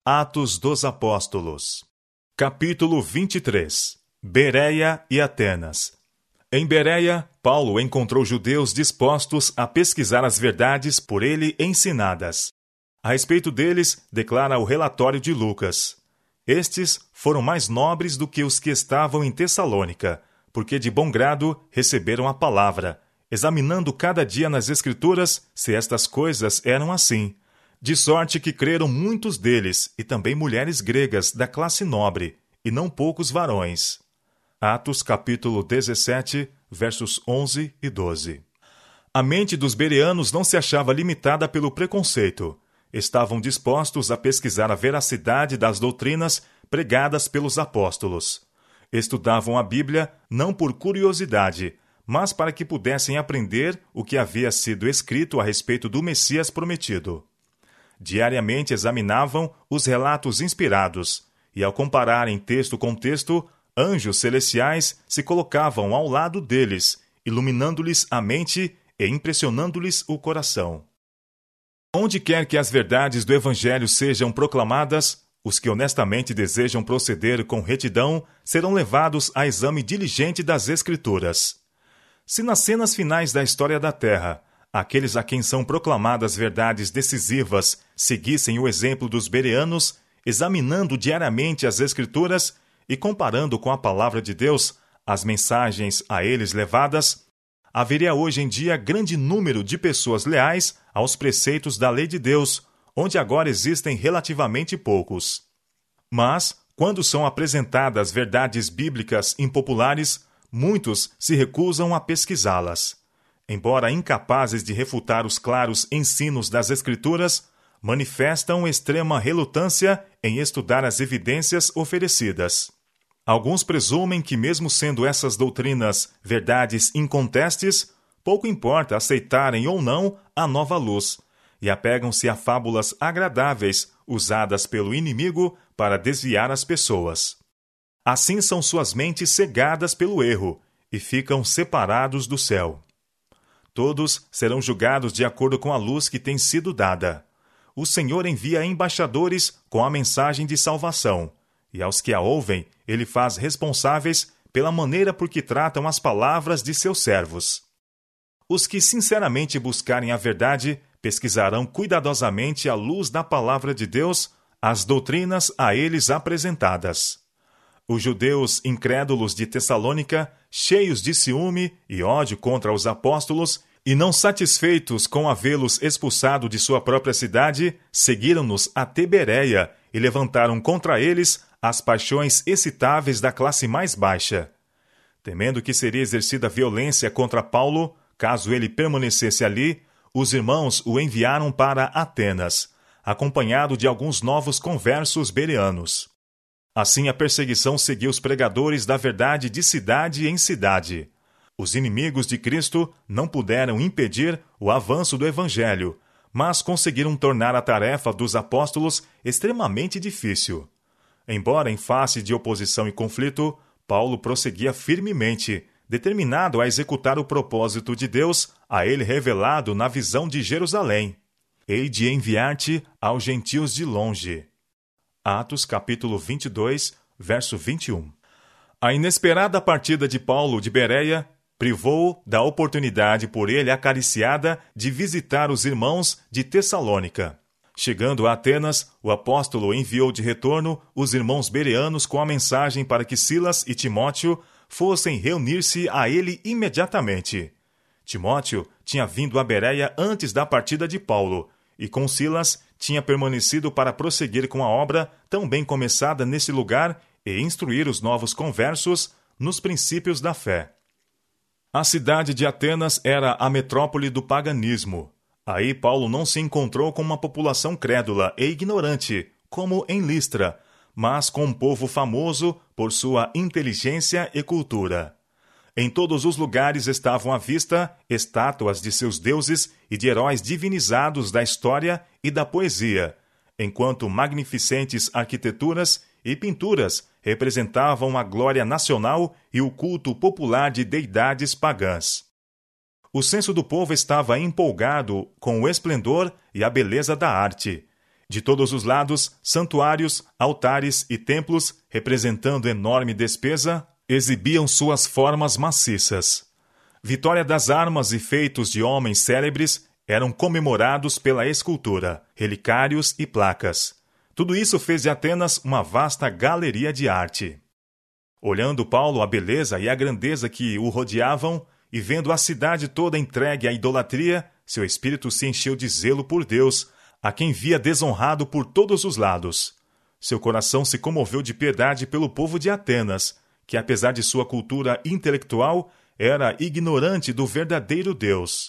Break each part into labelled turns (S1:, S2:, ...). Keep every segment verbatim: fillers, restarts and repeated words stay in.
S1: Atos dos Apóstolos. Capítulo vinte e três. Bereia e Atenas. Em Bereia, Paulo encontrou judeus dispostos a pesquisar as verdades por ele ensinadas. A respeito deles, declara o relatório de Lucas. Estes foram mais nobres do que os que estavam em Tessalônica, porque de bom grado receberam a palavra, examinando cada dia nas Escrituras se estas coisas eram assim. De sorte que creram muitos deles, e também mulheres gregas da classe nobre, e não poucos varões. Atos capítulo dezessete, versos onze e doze. A mente dos bereanos não se achava limitada pelo preconceito. Estavam dispostos a pesquisar a veracidade das doutrinas pregadas pelos apóstolos. Estudavam a Bíblia não por curiosidade, mas para que pudessem aprender o que havia sido escrito a respeito do Messias prometido. Diariamente examinavam os relatos inspirados, e ao compararem texto com texto, anjos celestiais se colocavam ao lado deles, iluminando-lhes a mente e impressionando-lhes o coração. Onde quer que as verdades do Evangelho sejam proclamadas, os que honestamente desejam proceder com retidão serão levados a exame diligente das Escrituras. Se nas cenas finais da história da Terra, aqueles a quem são proclamadas verdades decisivas seguissem o exemplo dos bereanos, examinando diariamente as Escrituras e comparando com a palavra de Deus as mensagens a eles levadas, haveria hoje em dia grande número de pessoas leais aos preceitos da lei de Deus, onde agora existem relativamente poucos. Mas, quando são apresentadas verdades bíblicas impopulares, muitos se recusam a pesquisá-las. Embora incapazes de refutar os claros ensinos das Escrituras, manifestam extrema relutância em estudar as evidências oferecidas. Alguns presumem que, mesmo sendo essas doutrinas verdades incontestes, pouco importa aceitarem ou não a nova luz, e apegam-se a fábulas agradáveis usadas pelo inimigo para desviar as pessoas. Assim são suas mentes cegadas pelo erro e ficam separados do céu. Todos serão julgados de acordo com a luz que tem sido dada. O Senhor envia embaixadores com a mensagem de salvação, e aos que a ouvem, ele faz responsáveis pela maneira por que tratam as palavras de seus servos. Os que sinceramente buscarem a verdade pesquisarão cuidadosamente à luz da palavra de Deus as doutrinas a eles apresentadas. Os judeus incrédulos de Tessalônica, cheios de ciúme e ódio contra os apóstolos, e não satisfeitos com havê-los expulsado de sua própria cidade, seguiram-nos até Bereia e levantaram contra eles as paixões excitáveis da classe mais baixa. Temendo que seria exercida violência contra Paulo, caso ele permanecesse ali, os irmãos o enviaram para Atenas, acompanhado de alguns novos conversos bereanos. Assim a perseguição seguiu os pregadores da verdade de cidade em cidade. Os inimigos de Cristo não puderam impedir o avanço do Evangelho, mas conseguiram tornar a tarefa dos apóstolos extremamente difícil. Embora em face de oposição e conflito, Paulo prosseguia firmemente, determinado a executar o propósito de Deus a ele revelado na visão de Jerusalém. Hei de enviar-te aos gentios de longe. Atos capítulo vinte e dois, verso vinte e um. A inesperada partida de Paulo de Bereia privou-o da oportunidade por ele acariciada de visitar os irmãos de Tessalônica. Chegando a Atenas, o apóstolo enviou de retorno os irmãos bereanos com a mensagem para que Silas e Timóteo fossem reunir-se a ele imediatamente. Timóteo tinha vindo a Bereia antes da partida de Paulo, e com Silas tinha permanecido para prosseguir com a obra tão bem começada nesse lugar e instruir os novos conversos nos princípios da fé. A cidade de Atenas era a metrópole do paganismo. Aí Paulo não se encontrou com uma população crédula e ignorante, como em Listra, mas com um povo famoso por sua inteligência e cultura. Em todos os lugares estavam à vista estátuas de seus deuses e de heróis divinizados da história e da poesia, enquanto magnificentes arquiteturas e pinturas representavam a glória nacional e o culto popular de deidades pagãs. O senso do povo estava empolgado com o esplendor e a beleza da arte. De todos os lados, santuários, altares e templos, representando enorme despesa, exibiam suas formas maciças. Vitória das armas e feitos de homens célebres eram comemorados pela escultura, relicários e placas. Tudo isso fez de Atenas uma vasta galeria de arte. Olhando Paulo a beleza e a grandeza que o rodeavam, e vendo a cidade toda entregue à idolatria, seu espírito se encheu de zelo por Deus, a quem via desonrado por todos os lados. Seu coração se comoveu de piedade pelo povo de Atenas, que apesar de sua cultura intelectual, era ignorante do verdadeiro Deus.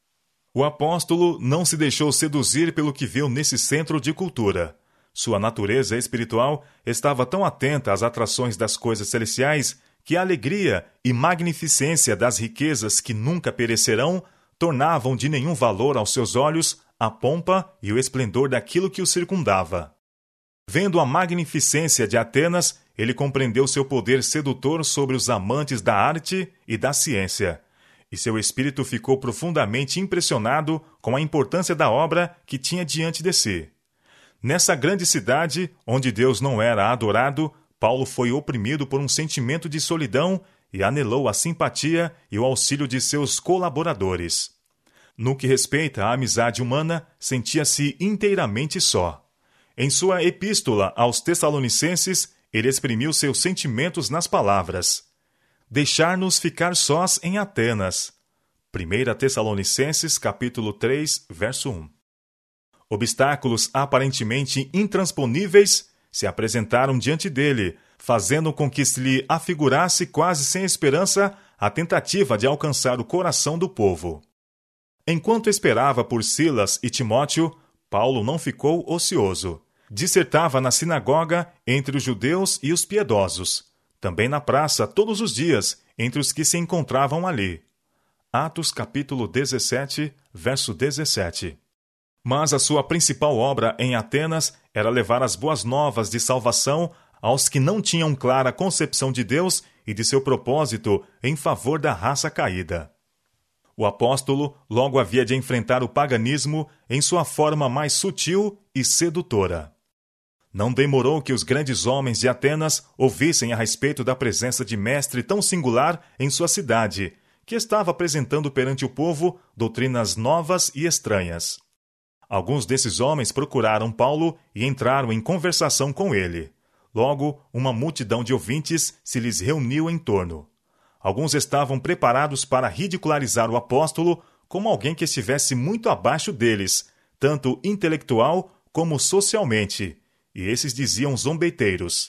S1: O apóstolo não se deixou seduzir pelo que viu nesse centro de cultura. Sua natureza espiritual estava tão atenta às atrações das coisas celestiais que a alegria e magnificência das riquezas que nunca perecerão tornavam de nenhum valor aos seus olhos a pompa e o esplendor daquilo que o circundava. Vendo a magnificência de Atenas, ele compreendeu seu poder sedutor sobre os amantes da arte e da ciência, e seu espírito ficou profundamente impressionado com a importância da obra que tinha diante de si. Nessa grande cidade, onde Deus não era adorado, Paulo foi oprimido por um sentimento de solidão e anelou a simpatia e o auxílio de seus colaboradores. No que respeita à amizade humana, sentia-se inteiramente só. Em sua epístola aos Tessalonicenses, ele exprimiu seus sentimentos nas palavras: deixar-nos ficar sós em Atenas. primeira Tessalonicenses, capítulo três, verso um. Obstáculos aparentemente intransponíveis se apresentaram diante dele, fazendo com que se lhe afigurasse quase sem esperança a tentativa de alcançar o coração do povo. Enquanto esperava por Silas e Timóteo, Paulo não ficou ocioso. Dissertava na sinagoga entre os judeus e os piedosos, também na praça todos os dias entre os que se encontravam ali. Atos capítulo dezessete, verso dezessete. Mas a sua principal obra em Atenas era levar as boas novas de salvação aos que não tinham clara concepção de Deus e de seu propósito em favor da raça caída. O apóstolo logo havia de enfrentar o paganismo em sua forma mais sutil e sedutora. Não demorou que os grandes homens de Atenas ouvissem a respeito da presença de mestre tão singular em sua cidade, que estava apresentando perante o povo doutrinas novas e estranhas. Alguns desses homens procuraram Paulo e entraram em conversação com ele. Logo, uma multidão de ouvintes se lhes reuniu em torno. Alguns estavam preparados para ridicularizar o apóstolo como alguém que estivesse muito abaixo deles, tanto intelectual como socialmente, e esses diziam zombeteiros: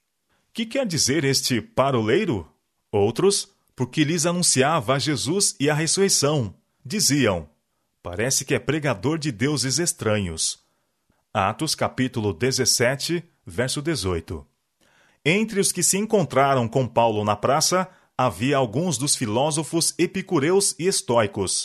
S1: que quer dizer este paroleiro? Outros, porque lhes anunciava a Jesus e a ressurreição, diziam: parece que é pregador de deuses estranhos. Atos capítulo dezessete, verso dezoito. Entre os que se encontraram com Paulo na praça, havia alguns dos filósofos epicureus e estoicos.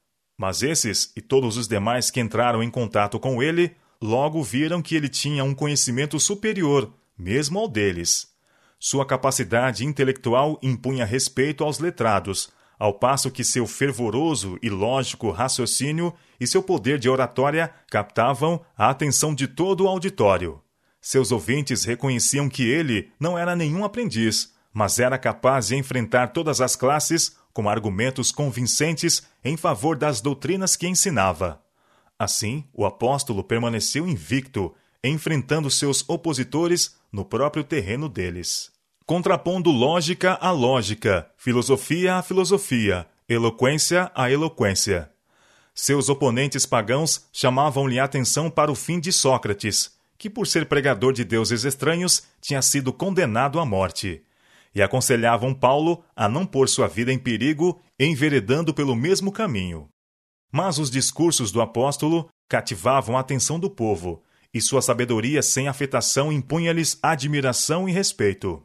S1: Mas esses e todos os demais que entraram em contato com ele, logo viram que ele tinha um conhecimento superior, mesmo ao deles. Sua capacidade intelectual impunha respeito aos letrados, ao passo que seu fervoroso e lógico raciocínio e seu poder de oratória captavam a atenção de todo o auditório. Seus ouvintes reconheciam que ele não era nenhum aprendiz, mas era capaz de enfrentar todas as classes com argumentos convincentes em favor das doutrinas que ensinava. Assim, o apóstolo permaneceu invicto, enfrentando seus opositores no próprio terreno deles. Contrapondo lógica à lógica, filosofia à filosofia, eloquência à eloquência. Seus oponentes pagãos chamavam-lhe a atenção para o fim de Sócrates, que por ser pregador de deuses estranhos tinha sido condenado à morte, e aconselhavam Paulo a não pôr sua vida em perigo enveredando pelo mesmo caminho. Mas os discursos do apóstolo cativavam a atenção do povo, e sua sabedoria sem afetação impunha-lhes admiração e respeito.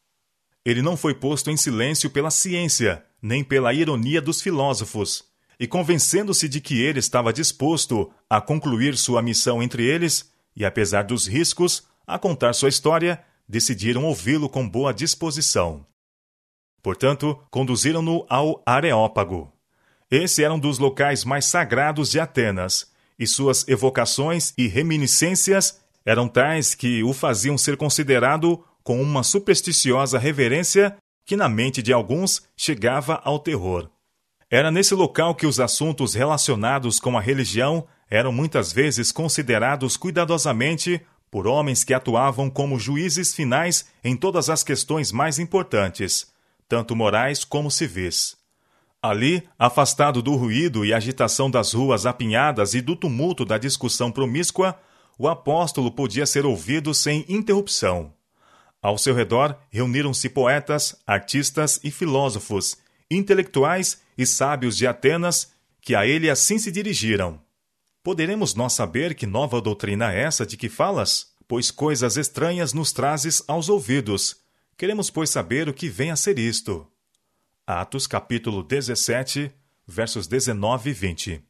S1: Ele não foi posto em silêncio pela ciência, nem pela ironia dos filósofos, e convencendo-se de que ele estava disposto a concluir sua missão entre eles, e apesar dos riscos, a contar sua história, decidiram ouvi-lo com boa disposição. Portanto, conduziram-no ao Areópago. Esse era um dos locais mais sagrados de Atenas, e suas evocações e reminiscências eram tais que o faziam ser considerado com uma supersticiosa reverência que na mente de alguns chegava ao terror. Era nesse local que os assuntos relacionados com a religião eram muitas vezes considerados cuidadosamente por homens que atuavam como juízes finais em todas as questões mais importantes, tanto morais como civis. Ali, afastado do ruído e agitação das ruas apinhadas e do tumulto da discussão promíscua, o apóstolo podia ser ouvido sem interrupção. Ao seu redor reuniram-se poetas, artistas e filósofos, intelectuais e sábios de Atenas, que a ele assim se dirigiram. Poderemos nós saber que nova doutrina é essa de que falas? Pois coisas estranhas nos trazes aos ouvidos. Queremos, pois, saber o que vem a ser isto. Atos, capítulo dezessete, versos dezenove e vinte.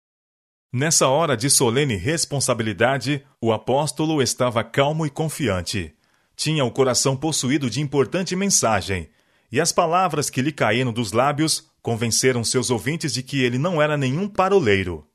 S1: Nessa hora de solene responsabilidade, o apóstolo estava calmo e confiante. Tinha o coração possuído de importante mensagem, e as palavras que lhe caíram dos lábios convenceram seus ouvintes de que ele não era nenhum paroleiro.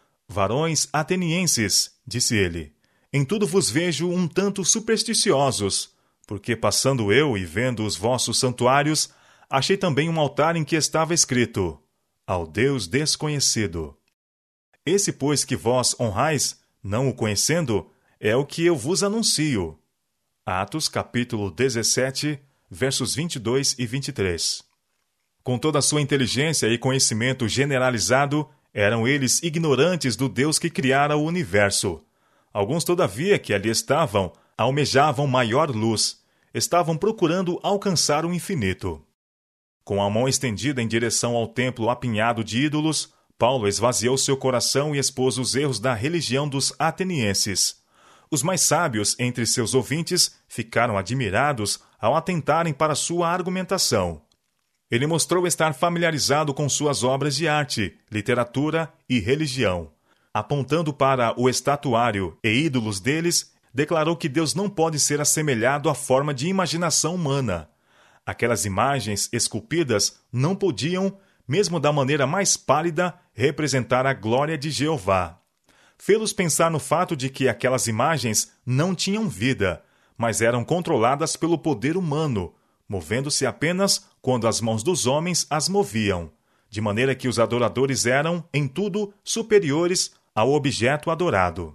S1: Varões atenienses, disse ele, em tudo vos vejo um tanto supersticiosos, porque passando eu e vendo os vossos santuários, achei também um altar em que estava escrito, ao Deus desconhecido. Esse, pois, que vós honrais, não o conhecendo, é o que eu vos anuncio. Atos, capítulo dezessete, versos vinte e dois e vinte e três. Com toda a sua inteligência e conhecimento generalizado, eram eles ignorantes do Deus que criara o universo. Alguns, todavia, que ali estavam, almejavam maior luz, estavam procurando alcançar o infinito. Com a mão estendida em direção ao templo apinhado de ídolos, Paulo esvaziou seu coração e expôs os erros da religião dos atenienses. Os mais sábios entre seus ouvintes ficaram admirados ao atentarem para sua argumentação. Ele mostrou estar familiarizado com suas obras de arte, literatura e religião. Apontando para o estatuário e ídolos deles, declarou que Deus não pode ser assemelhado à forma de imaginação humana. Aquelas imagens esculpidas não podiam, mesmo da maneira mais pálida, representar a glória de Jeová. Fê-los pensar no fato de que aquelas imagens não tinham vida, mas eram controladas pelo poder humano, movendo-se apenas quando as mãos dos homens as moviam, de maneira que os adoradores eram, em tudo, superiores ao objeto adorado.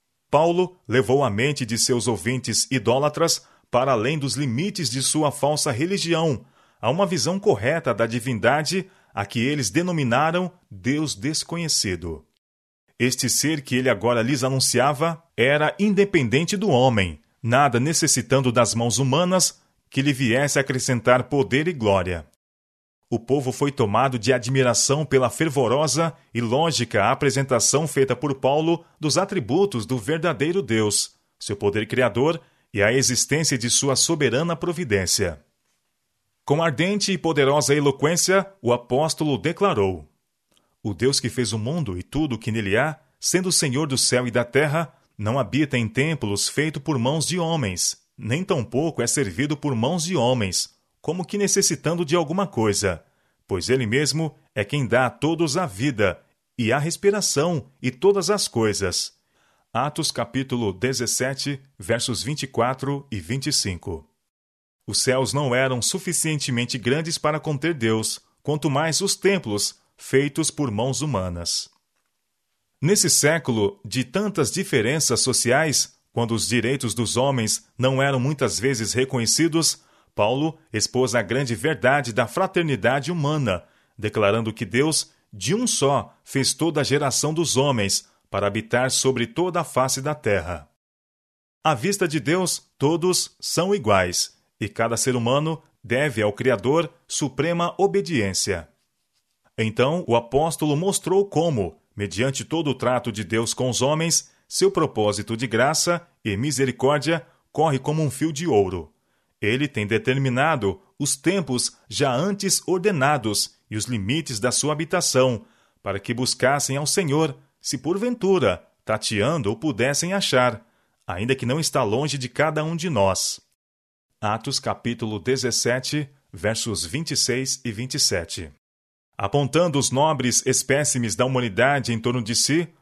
S1: Paulo levou a mente de seus ouvintes idólatras para além dos limites de sua falsa religião, a uma visão correta da divindade a que eles denominaram Deus desconhecido. Este ser que ele agora lhes anunciava era independente do homem, nada necessitando das mãos humanas que lhe viesse acrescentar poder e glória. O povo foi tomado de admiração pela fervorosa e lógica apresentação feita por Paulo dos atributos do verdadeiro Deus, seu poder criador e a existência de sua soberana providência. Com ardente e poderosa eloquência, o apóstolo declarou: O Deus que fez o mundo e tudo o que nele há, sendo o Senhor do céu e da terra, não habita em templos feitos por mãos de homens, nem tampouco é servido por mãos de homens, como que necessitando de alguma coisa, pois ele mesmo é quem dá a todos a vida, e a respiração, e todas as coisas. Atos capítulo dezessete, versos vinte e quatro e vinte e cinco. Os céus não eram suficientemente grandes para conter Deus, quanto mais os templos, feitos por mãos humanas. Nesse século de tantas diferenças sociais, quando os direitos dos homens não eram muitas vezes reconhecidos, Paulo expôs a grande verdade da fraternidade humana, declarando que Deus, de um só, fez toda a geração dos homens para habitar sobre toda a face da terra. À vista de Deus, todos são iguais, e cada ser humano deve ao Criador suprema obediência. Então, o apóstolo mostrou como, mediante todo o trato de Deus com os homens, seu propósito de graça e misericórdia corre como um fio de ouro. Ele tem determinado os tempos já antes ordenados e os limites da sua habitação, para que buscassem ao Senhor, se porventura, tateando, o pudessem achar, ainda que não está longe de cada um de nós. Atos capítulo dezessete, versos vinte e seis e vinte e sete. Apontando os nobres espécimes da humanidade em torno de si,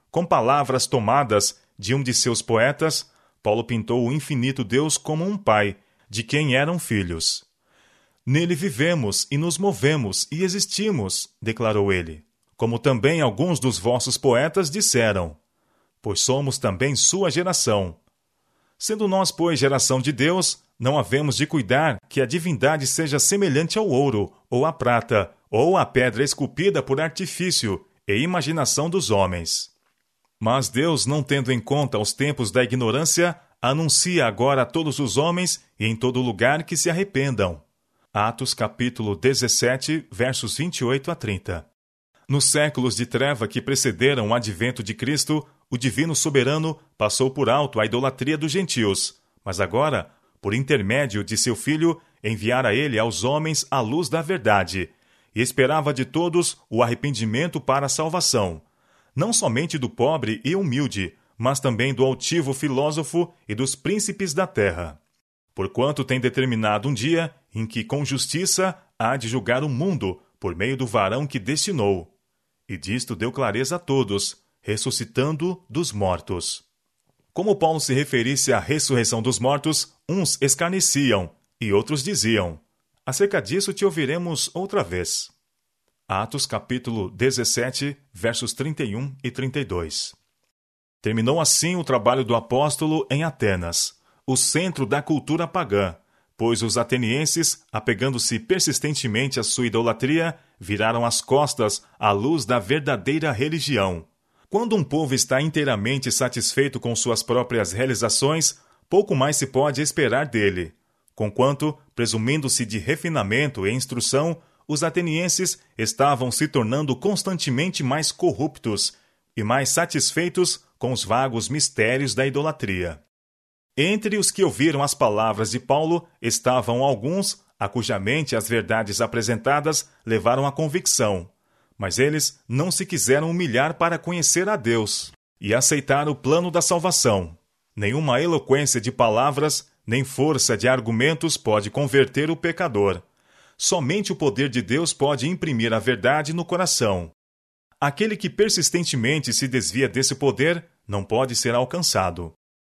S1: Com palavras tomadas de um de seus poetas, Paulo pintou o infinito Deus como um pai, de quem eram filhos. Nele vivemos e nos movemos e existimos, declarou ele, como também alguns dos vossos poetas disseram, pois somos também sua geração. Sendo nós, pois, geração de Deus, não havemos de cuidar que a divindade seja semelhante ao ouro, ou à prata, ou à pedra esculpida por artifício e imaginação dos homens. Mas Deus, não tendo em conta os tempos da ignorância, anuncia agora a todos os homens e em todo lugar que se arrependam. Atos capítulo dezessete, versos vinte e oito a trinta. Nos séculos de treva que precederam o advento de Cristo, o divino soberano passou por alto a idolatria dos gentios, mas agora, por intermédio de seu Filho, enviara ele aos homens a luz da verdade, e esperava de todos o arrependimento para a salvação, não somente do pobre e humilde, mas também do altivo filósofo e dos príncipes da terra. Porquanto tem determinado um dia em que com justiça há de julgar o mundo por meio do varão que destinou. E disto deu clareza a todos, ressuscitando dos mortos. Como Paulo se referisse à ressurreição dos mortos, uns escarneciam e outros diziam: acerca disso te ouviremos outra vez. Atos capítulo dezessete, versos trinta e um e trinta e dois. Terminou assim o trabalho do apóstolo em Atenas, o centro da cultura pagã, pois os atenienses, apegando-se persistentemente à sua idolatria, viraram as costas à luz da verdadeira religião. Quando um povo está inteiramente satisfeito com suas próprias realizações, pouco mais se pode esperar dele. Conquanto, presumindo-se de refinamento e instrução, os atenienses estavam se tornando constantemente mais corruptos e mais satisfeitos com os vagos mistérios da idolatria. Entre os que ouviram as palavras de Paulo estavam alguns a cuja mente as verdades apresentadas levaram à convicção, mas eles não se quiseram humilhar para conhecer a Deus e aceitar o plano da salvação. Nenhuma eloquência de palavras, nem força de argumentos pode converter o pecador. Somente o poder de Deus pode imprimir a verdade no coração. Aquele que persistentemente se desvia desse poder não pode ser alcançado.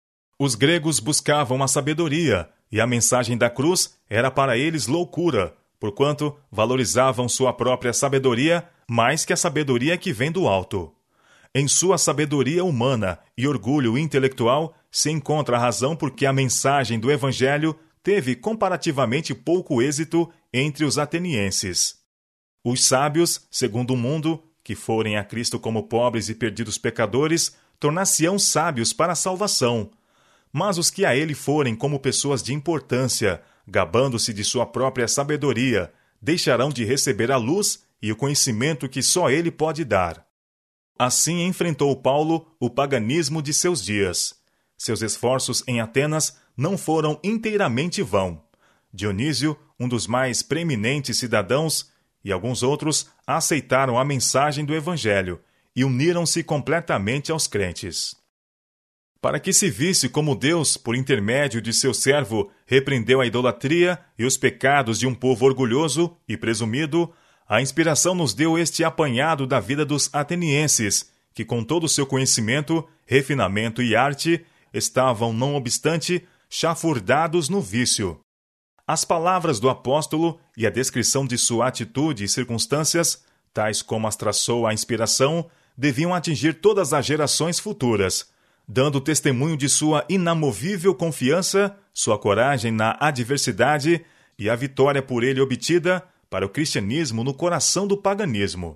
S1: Os gregos buscavam a sabedoria, e a mensagem da cruz era para eles loucura, porquanto valorizavam sua própria sabedoria mais que a sabedoria que vem do alto. Em sua sabedoria humana e orgulho intelectual se encontra a razão por que a mensagem do Evangelho teve comparativamente pouco êxito entre os atenienses. Os sábios, segundo o mundo, que forem a Cristo como pobres e perdidos pecadores, tornar-se-ão sábios para a salvação. Mas os que a ele forem como pessoas de importância, gabando-se de sua própria sabedoria, deixarão de receber a luz e o conhecimento que só ele pode dar. Assim enfrentou Paulo o paganismo de seus dias. Seus esforços em Atenas não foram inteiramente vão. Dionísio, um dos mais preeminentes cidadãos, e alguns outros aceitaram a mensagem do Evangelho e uniram-se completamente aos crentes. Para que se visse como Deus, por intermédio de seu servo, repreendeu a idolatria e os pecados de um povo orgulhoso e presumido, a inspiração nos deu este apanhado da vida dos atenienses, que com todo o seu conhecimento, refinamento e arte, estavam, não obstante, chafurdados no vício. As palavras do apóstolo e a descrição de sua atitude e circunstâncias, tais como as traçou a inspiração, deviam atingir todas as gerações futuras, dando testemunho de sua inamovível confiança, sua coragem na adversidade e a vitória por ele obtida para o cristianismo no coração do paganismo.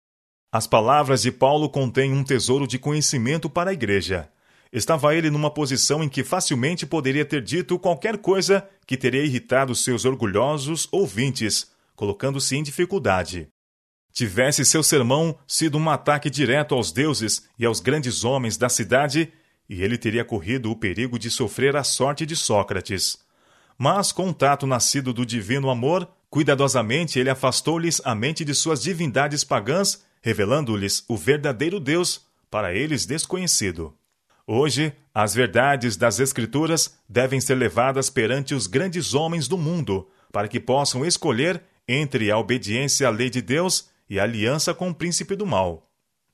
S1: As palavras de Paulo contêm um tesouro de conhecimento para a igreja. Estava ele numa posição em que facilmente poderia ter dito qualquer coisa que teria irritado seus orgulhosos ouvintes, colocando-se em dificuldade. Tivesse seu sermão sido um ataque direto aos deuses e aos grandes homens da cidade, e ele teria corrido o perigo de sofrer a sorte de Sócrates. Mas, com um tato nascido do divino amor, cuidadosamente ele afastou-lhes a mente de suas divindades pagãs, revelando-lhes o verdadeiro Deus, para eles desconhecido. Hoje, as verdades das Escrituras devem ser levadas perante os grandes homens do mundo, para que possam escolher entre a obediência à lei de Deus e a aliança com o príncipe do mal.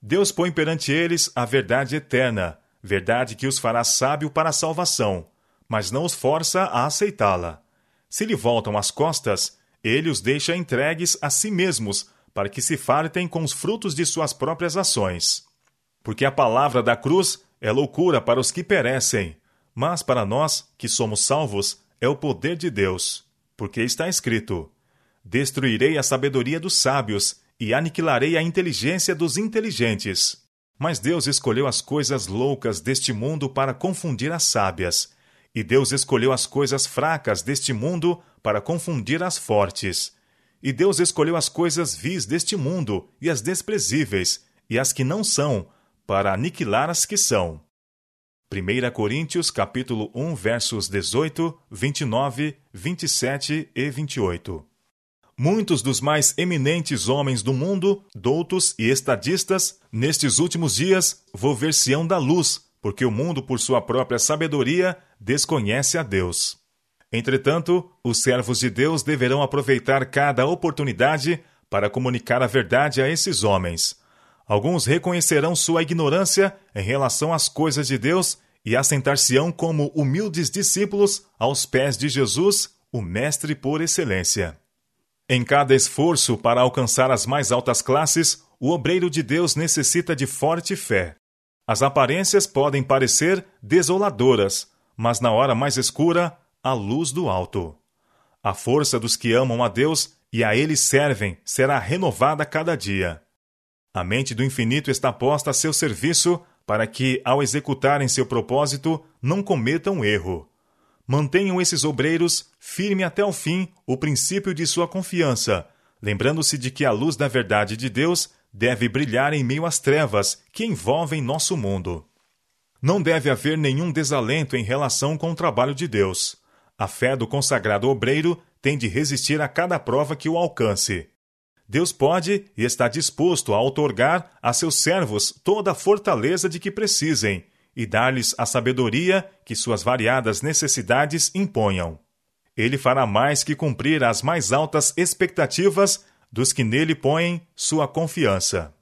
S1: Deus põe perante eles a verdade eterna, verdade que os fará sábio para a salvação, mas não os força a aceitá-la. Se lhe voltam as costas, ele os deixa entregues a si mesmos, para que se fartem com os frutos de suas próprias ações. Porque a palavra da cruz é loucura para os que perecem, mas para nós, que somos salvos, é o poder de Deus. Porque está escrito: destruirei a sabedoria dos sábios e aniquilarei a inteligência dos inteligentes. Mas Deus escolheu as coisas loucas deste mundo para confundir as sábias, e Deus escolheu as coisas fracas deste mundo para confundir as fortes. E Deus escolheu as coisas vis deste mundo e as desprezíveis, e as que não são, para aniquilar as que são. primeira Coríntios, capítulo um, versos dezoito, vinte e nove, vinte e sete e vinte e oito. Muitos dos mais eminentes homens do mundo, doutos e estadistas, nestes últimos dias, volver-se-ão da luz, porque o mundo, por sua própria sabedoria, desconhece a Deus. Entretanto, os servos de Deus deverão aproveitar cada oportunidade para comunicar a verdade a esses homens. Alguns reconhecerão sua ignorância em relação às coisas de Deus e assentar-se-ão como humildes discípulos aos pés de Jesus, o Mestre por excelência. Em cada esforço para alcançar as mais altas classes, o obreiro de Deus necessita de forte fé. As aparências podem parecer desoladoras, mas na hora mais escura, a luz do alto. A força dos que amam a Deus e a Ele servem será renovada cada dia. A mente do infinito está posta a seu serviço para que, ao executarem seu propósito, não cometam erro. Mantenham esses obreiros firme até o fim o princípio de sua confiança, lembrando-se de que a luz da verdade de Deus deve brilhar em meio às trevas que envolvem nosso mundo. Não deve haver nenhum desalento em relação com o trabalho de Deus. A fé do consagrado obreiro tem de resistir a cada prova que o alcance. Deus pode e está disposto a outorgar a seus servos toda a fortaleza de que precisem e dar-lhes a sabedoria que suas variadas necessidades imponham. Ele fará mais que cumprir as mais altas expectativas dos que nele põem sua confiança.